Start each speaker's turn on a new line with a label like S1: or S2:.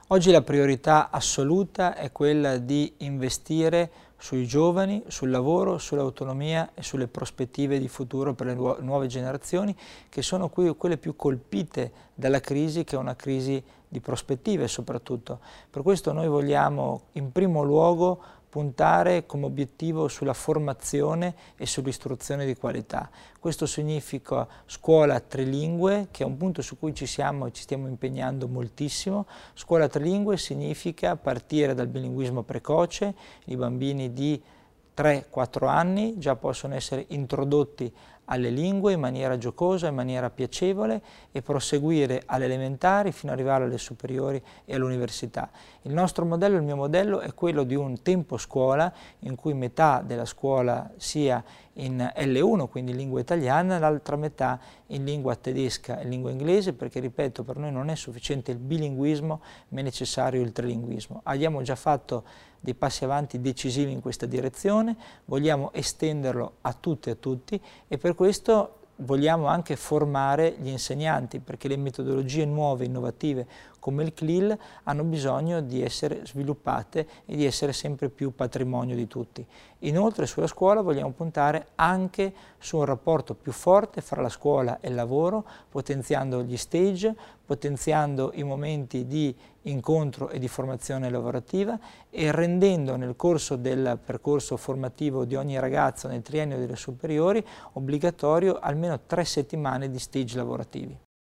S1: Oggi la priorità assoluta è quella di investire sui giovani, sul lavoro, sull'autonomia e sulle prospettive di futuro per le nuove generazioni, che sono quelle più colpite dalla crisi, che è una crisi di prospettive soprattutto. Per questo noi vogliamo in primo luogo puntare come obiettivo sulla formazione e sull'istruzione di qualità. Questo significa scuola trilingue, che è un punto su cui ci stiamo impegnando moltissimo. Scuola trilingue significa partire dal bilinguismo precoce, i bambini di 3-4 anni già possono essere introdotti alle lingue in maniera giocosa, in maniera piacevole e proseguire alle elementari fino ad arrivare alle superiori e all'università. Il nostro modello, il mio modello, è quello di un tempo scuola in cui metà della scuola sia in L1, quindi in lingua italiana, l'altra metà in lingua tedesca e lingua inglese, perché ripeto, per noi non è sufficiente il bilinguismo, ma è necessario il trilinguismo. Abbiamo già fatto dei passi avanti decisivi in questa direzione, vogliamo estenderlo a tutte e a tutti e per questo vogliamo anche formare gli insegnanti, perché le metodologie nuove, innovative come il CLIL hanno bisogno di essere sviluppate e di essere sempre più patrimonio di tutti. Inoltre sulla scuola vogliamo puntare anche su un rapporto più forte fra la scuola e il lavoro, potenziando gli stage, potenziando i momenti di incontro e di formazione lavorativa e rendendo nel corso del percorso formativo di ogni ragazzo nel triennio delle superiori obbligatorio almeno 3 settimane di stage lavorativi.